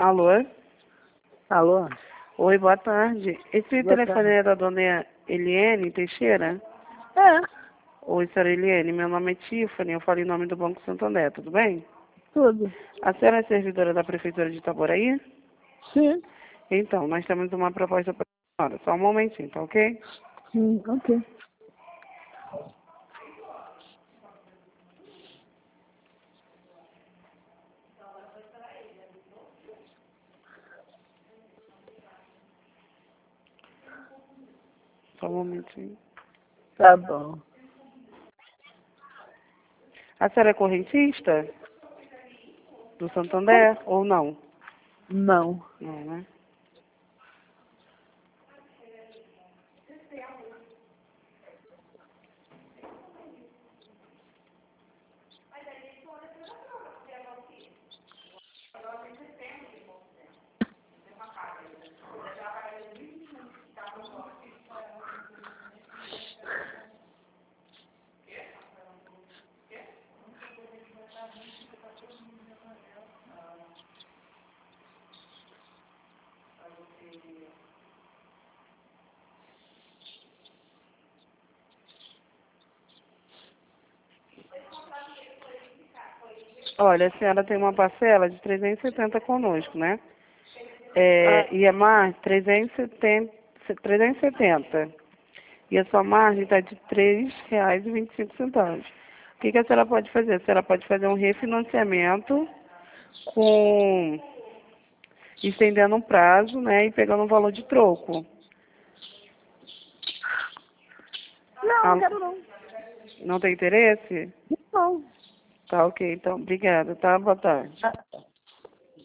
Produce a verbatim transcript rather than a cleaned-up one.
Alô? Alô? Oi, boa tarde. Esse Boa telefone tarde. é da dona Eliane Teixeira? É, Oi, senhora Eliane, meu nome é Tiffany, eu falo em nome do Banco Santander, tudo bem? tudo. A senhora é servidora da Prefeitura de Itaboraí? Sim. Então, nós temos uma proposta para a senhora, só um momentinho, tá ok? Hum, ok. Só um momentinho. Tá bom. A senhora é correntista do Santander ou não? Não. Não, né? Olha, a senhora tem uma parcela de trezentos e setenta conosco, né? É, Ah, e a margem, trezentos e setenta, trezentos e setenta. E a sua margem está de três reais e vinte e cinco centavos. O que, que a senhora pode fazer? A senhora pode fazer um refinanciamento com estendendo um prazo, né? E pegando um valor de troco. não, não Ah, quero não. não tem interesse? Não. Tá ok, então. Obrigada, tá? Boa tarde. Ah,